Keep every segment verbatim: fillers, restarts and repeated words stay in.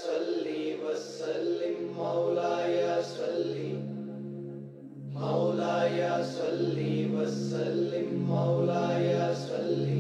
सल्ली वसल्लिम मौलाया सल्ली मौलाया सल्ली वसल्लिम मौलाया सल्ली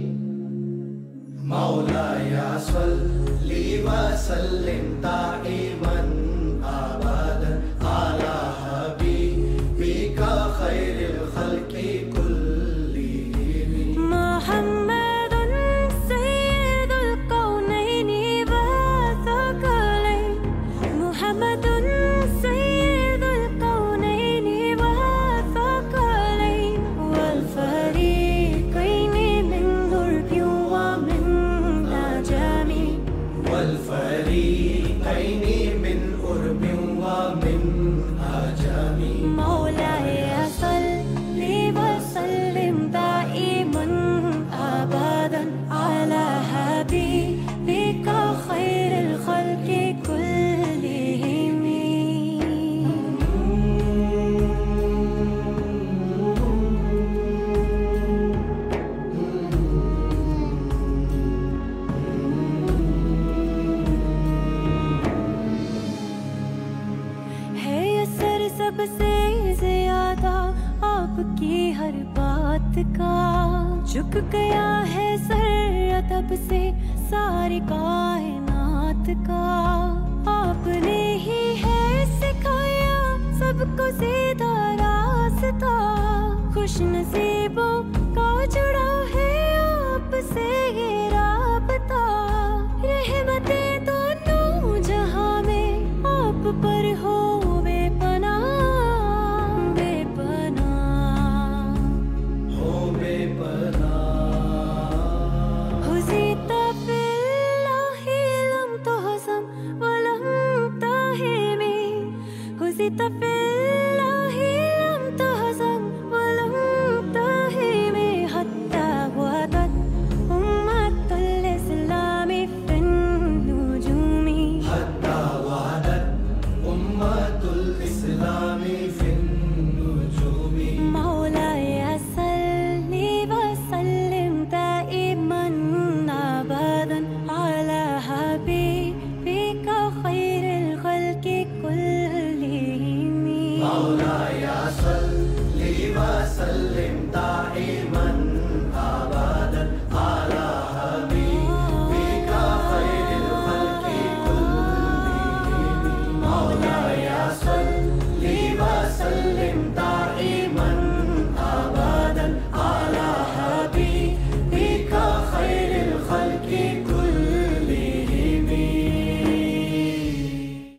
मौलाया सल्ली वसल्लिम दाइमन अबदन अला हबीबिका खैरिल खल्क़ि कुल्लिहिम मुहम्मदुन सय्यदुल कौनैनि व सकलैन मुहम्मदुन सय्यदुल कौनैनि व सकलैन वल फरीक़ैनि मिन उर्बि व मिन अजमी वल फरीक़ैनि मिन उर्बि व मिन अजमी मौलाया सल्ली वसल्लिम दाइमन अबदन अला हबीबिका खैरिल खल्क़ि कुल्लिहिम। है असर सबसे ज्यादा आपकी हर बात का, झुक गया है सर अदब से सारी कायनात का। आपने ही है सिखाया सबको सीधा रास्ता, खुश नसीबों का जुड़ा है आपसे ये राबता। रहमतें दोनों जहां में आप पर हो बेपनाह बेपनाह हो बेपनाह। हुज़ीता फिल्लाहि लम तुहज़म व लम ताहिमी हुज़ीता